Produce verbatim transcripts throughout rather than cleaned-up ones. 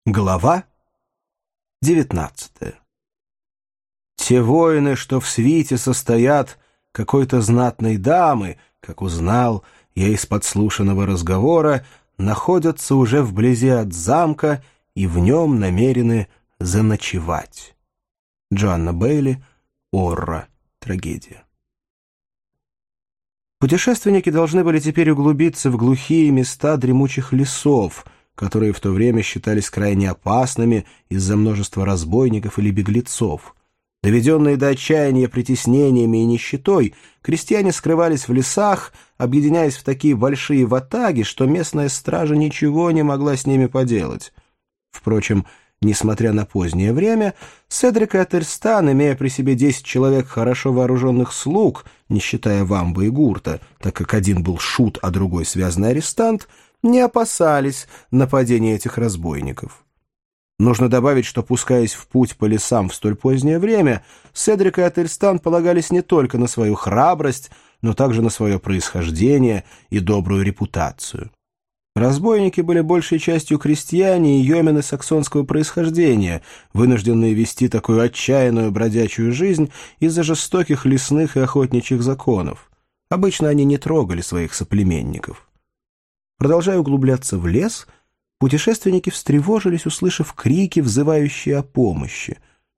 Глава девятнадцатая. Те воины, что в свите состоят какой-то знатной дамы, как узнал я из подслушанного разговора, находятся уже вблизи от замка и в нем намерены заночевать. Джоанна Бейли, Орра. Трагедия. Путешественники должны были теперь углубиться в глухие места дремучих лесов, которые в то время считались крайне опасными из-за множества разбойников или беглецов. Доведенные до отчаяния притеснениями и нищетой, крестьяне скрывались в лесах, объединяясь в такие большие ватаги, что местная стража ничего не могла с ними поделать. Впрочем, несмотря на позднее время, Седрик и Ательстан, имея при себе десять человек хорошо вооруженных слуг, не считая Вамба и Гурта, так как один был шут, а другой связанный арестант, не опасались нападения этих разбойников. Нужно добавить, что, пускаясь в путь по лесам в столь позднее время, Седрик и Ательстан полагались не только на свою храбрость, но также на свое происхождение и добрую репутацию. Разбойники были большей частью крестьяне и йомены саксонского происхождения, вынужденные вести такую отчаянную бродячую жизнь из-за жестоких лесных и охотничьих законов. Обычно они не трогали своих соплеменников. Продолжая углубляться в лес, путешественники встревожились, услышав крики, взывающие о помощи.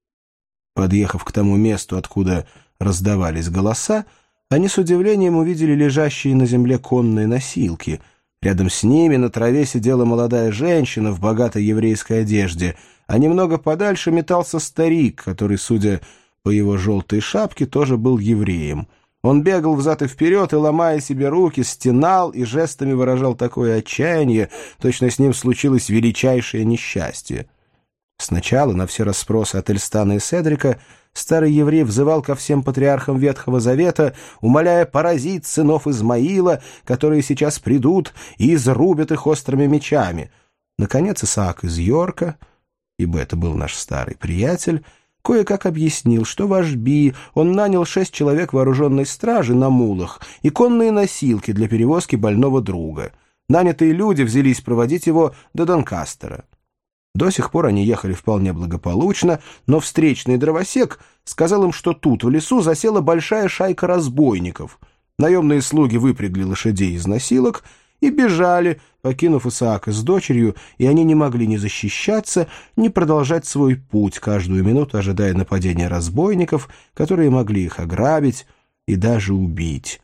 Подъехав к тому месту, откуда раздавались голоса, они с удивлением увидели лежащие на земле конные носилки. Рядом с ними на траве сидела молодая женщина в богатой еврейской одежде, а немного подальше метался старик, который, судя по его желтой шапке, тоже был евреем. Он бегал взад и вперед и, ломая себе руки, стенал и жестами выражал такое отчаяние, точно с ним случилось величайшее несчастье. Сначала на все расспросы Ательстана и Седрика старый еврей взывал ко всем патриархам Ветхого Завета, умоляя поразить сынов Измаила, которые сейчас придут и изрубят их острыми мечами. Наконец Исаак из Йорка, ибо это был наш старый приятель, кое-как объяснил, что в Ашби он нанял шесть человек вооруженной стражи на мулах и конные носилки для перевозки больного друга. Нанятые люди взялись проводить его до Донкастера. До сих пор они ехали вполне благополучно, но встречный дровосек сказал им, что тут, в лесу, засела большая шайка разбойников. Наемные слуги выпрягли лошадей из носилок и бежали, покинув Исаака с дочерью, и они не могли ни защищаться, ни продолжать свой путь, каждую минуту ожидая нападения разбойников, которые могли их ограбить и даже убить.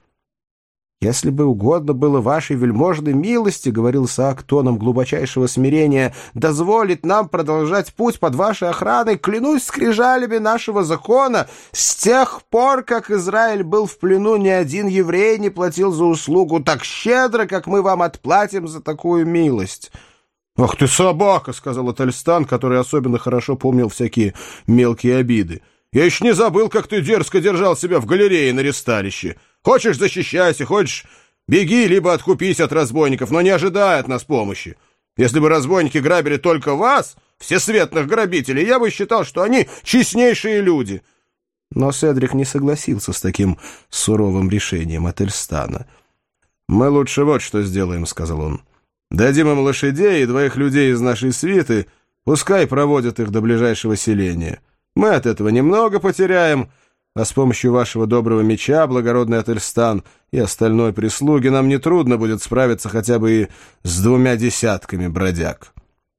«Если бы угодно было вашей вельможной милости, — говорил Исаак тоном глубочайшего смирения, — дозволить нам продолжать путь под вашей охраной, клянусь скрижалями нашего закона, с тех пор, как Израиль был в плену, ни один еврей не платил за услугу так щедро, как мы вам отплатим за такую милость». «Ах ты собака! — сказал Ательстан, который особенно хорошо помнил всякие мелкие обиды. — Я еще не забыл, как ты дерзко держал себя в галерее на ресталище. Хочешь — защищайся, хочешь — беги, либо откупись от разбойников, но не ожидай от нас помощи. Если бы разбойники грабили только вас, всесветных грабителей, я бы считал, что они честнейшие люди». Но Седрик не согласился с таким суровым решением Ательстана. «Мы лучше вот что сделаем, — сказал он. — Дадим им лошадей и двоих людей из нашей свиты, пускай проводят их до ближайшего селения. Мы от этого немного потеряем, а с помощью вашего доброго меча, благородный Ательстан, и остальной прислуги нам нетрудно будет справиться хотя бы и с двумя десятками бродяг».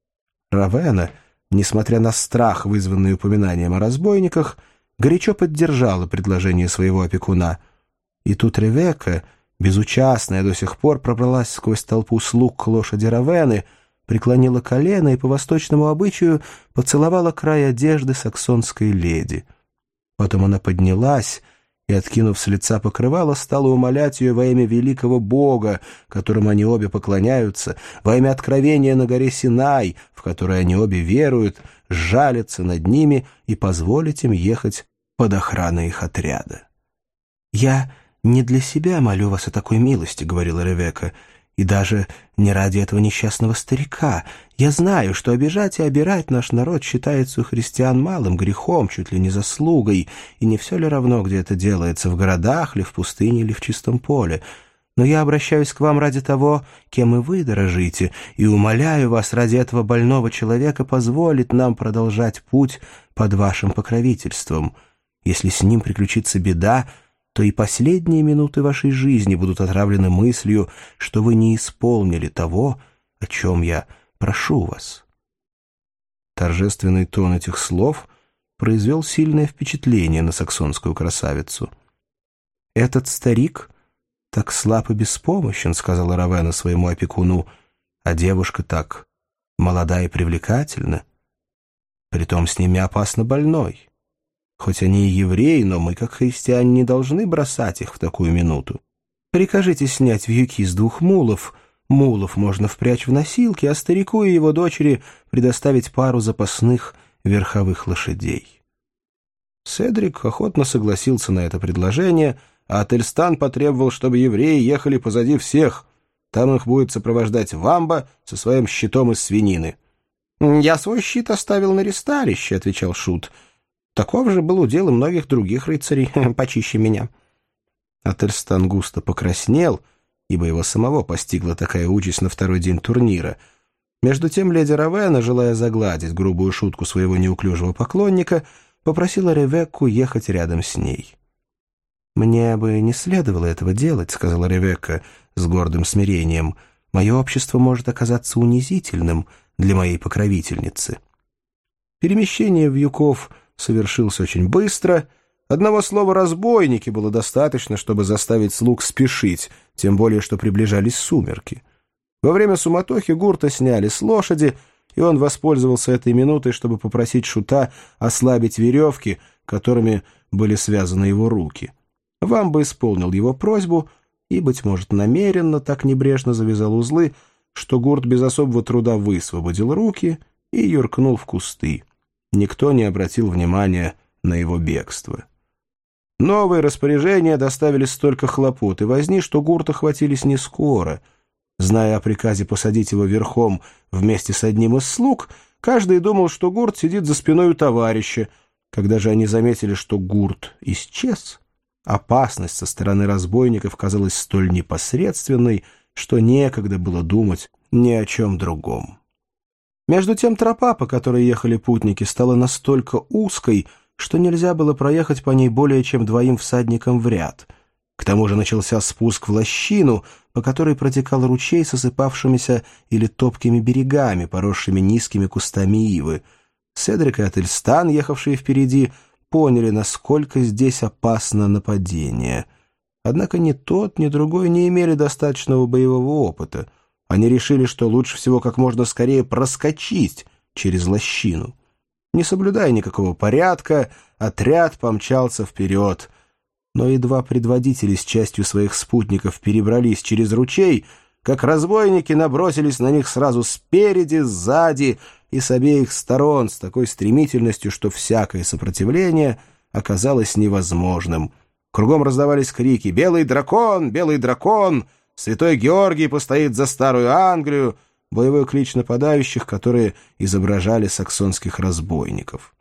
Равена, несмотря на страх, вызванный упоминанием о разбойниках, горячо поддержала предложение своего опекуна. И тут Ревекка, безучастная до сих пор, пробралась сквозь толпу слуг к лошади Равены, преклонила колено и по восточному обычаю поцеловала край одежды саксонской леди. Потом она поднялась и, откинув с лица покрывало, стала умолять ее во имя великого Бога, которому они обе поклоняются, во имя откровения на горе Синай, в которое они обе веруют, сжалиться над ними и позволить им ехать под охраной их отряда. «Я не для себя молю вас о такой милости, — говорила Ревекка, — и даже не ради этого несчастного старика. Я знаю, что обижать и обирать наш народ считается у христиан малым грехом, чуть ли не заслугой, и не все ли равно, где это делается, в городах ли, в пустыне или в чистом поле. Но я обращаюсь к вам ради того, кем и вы дорожите, и умоляю вас ради этого больного человека позволить нам продолжать путь под вашим покровительством. Если с ним приключится беда, то и последние минуты вашей жизни будут отравлены мыслью, что вы не исполнили того, о чем я прошу вас». Торжественный тон этих слов произвел сильное впечатление на саксонскую красавицу. «Этот старик так слаб и беспомощен», — сказала Равена своему опекуну, «а девушка так молода и привлекательна. Притом с ними опасно больной. Хоть они и евреи, но мы, как христиане, не должны бросать их в такую минуту. Прикажите снять вьюки с двух мулов. Мулов можно впрячь в носилки, а старику и его дочери предоставить пару запасных верховых лошадей». Седрик охотно согласился на это предложение, а Ательстан потребовал, чтобы евреи ехали позади всех. Там их будет сопровождать Вамба со своим щитом из свинины. «Я свой щит оставил на ресталище», — отвечал Шут. «Таков же был удел и многих других рыцарей, почище меня». Ательстан густо покраснел, ибо его самого постигла такая участь на второй день турнира. Между тем леди Равена, желая загладить грубую шутку своего неуклюжего поклонника, попросила Ревекку ехать рядом с ней. «Мне бы не следовало этого делать», — сказала Ревекка с гордым смирением. «Мое общество может оказаться унизительным для моей покровительницы». Перемещение вьюков совершилось очень быстро. Одного слова «разбойники» было достаточно, чтобы заставить слуг спешить, тем более что приближались сумерки. Во время суматохи гурта сняли с лошади, и он воспользовался этой минутой, чтобы попросить Шута ослабить веревки, которыми были связаны его руки. Вамба исполнил его просьбу и, быть может, намеренно так небрежно завязал узлы, что гурт без особого труда высвободил руки и юркнул в кусты. Никто не обратил внимания на его бегство. Новые распоряжения доставили столько хлопот и возни, что гурта хватились не скоро. Зная о приказе посадить его верхом вместе с одним из слуг, каждый думал, что гурт сидит за спиной у товарища. Когда же они заметили, что гурт исчез, опасность со стороны разбойников казалась столь непосредственной, что некогда было думать ни о чем другом. Между тем тропа, по которой ехали путники, стала настолько узкой, что нельзя было проехать по ней более чем двоим всадникам в ряд. К тому же начался спуск в лощину, по которой протекал ручей с осыпавшимися или топкими берегами, поросшими низкими кустами ивы. Седрик и Ательстан, ехавшие впереди, поняли, насколько здесь опасно нападение. Однако ни тот, ни другой не имели достаточного боевого опыта. Они решили, что лучше всего как можно скорее проскочить через лощину. Не соблюдая никакого порядка, отряд помчался вперед. Но едва предводители с частью своих спутников перебрались через ручей, как разбойники набросились на них сразу спереди, сзади и с обеих сторон с такой стремительностью, что всякое сопротивление оказалось невозможным. Кругом раздавались крики «Белый дракон! Белый дракон! Святой Георгий постоит за старую Англию!» боевой клич нападающих, которые изображали саксонских разбойников.